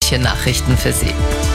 Nachrichten für Sie.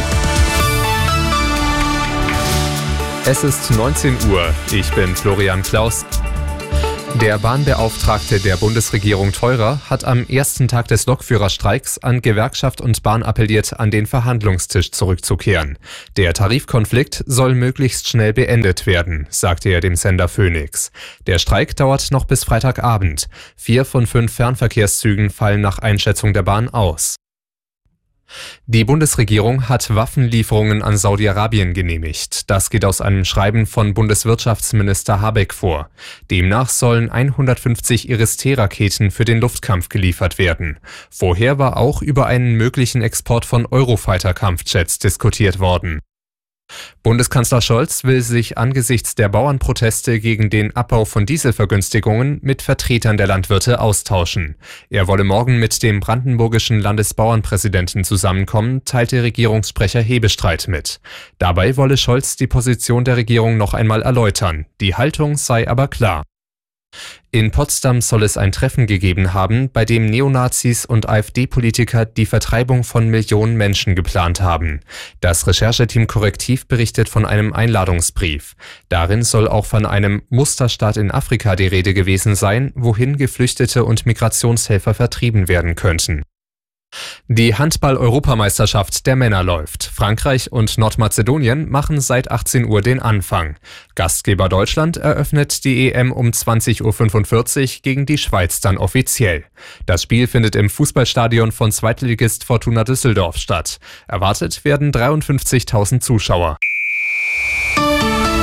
Es ist 19 Uhr. Ich bin Florian Klaus. Der Bahnbeauftragte der Bundesregierung Theurer hat am ersten Tag des Lokführerstreiks an Gewerkschaft und Bahn appelliert, an den Verhandlungstisch zurückzukehren. Der Tarifkonflikt soll möglichst schnell beendet werden, sagte er dem Sender Phoenix. Der Streik dauert noch bis Freitagabend. 4 von 5 Fernverkehrszügen fallen nach Einschätzung der Bahn aus. Die Bundesregierung hat Waffenlieferungen an Saudi-Arabien genehmigt. Das geht aus einem Schreiben von Bundeswirtschaftsminister Habeck vor. Demnach sollen 150 Iris-T-Raketen für den Luftkampf geliefert werden. Vorher war auch über einen möglichen Export von Eurofighter-Kampfjets diskutiert worden. Bundeskanzler Scholz will sich angesichts der Bauernproteste gegen den Abbau von Dieselvergünstigungen mit Vertretern der Landwirte austauschen. Er wolle morgen mit dem brandenburgischen Landesbauernpräsidenten zusammenkommen, teilte Regierungssprecher Hebestreit mit. Dabei wolle Scholz die Position der Regierung noch einmal erläutern. Die Haltung sei aber klar. In Potsdam soll es ein Treffen gegeben haben, bei dem Neonazis und AfD-Politiker die Vertreibung von Millionen Menschen geplant haben. Das Rechercheteam Korrektiv berichtet von einem Einladungsbrief. Darin soll auch von einem Musterstaat in Afrika die Rede gewesen sein, wohin Geflüchtete und Migrationshelfer vertrieben werden könnten. Die Handball-Europameisterschaft der Männer läuft. Frankreich und Nordmazedonien machen seit 18 Uhr den Anfang. Gastgeber Deutschland eröffnet die EM um 20.45 Uhr gegen die Schweiz dann offiziell. Das Spiel findet im Fußballstadion von Zweitligist Fortuna Düsseldorf statt. Erwartet werden 53.000 Zuschauer.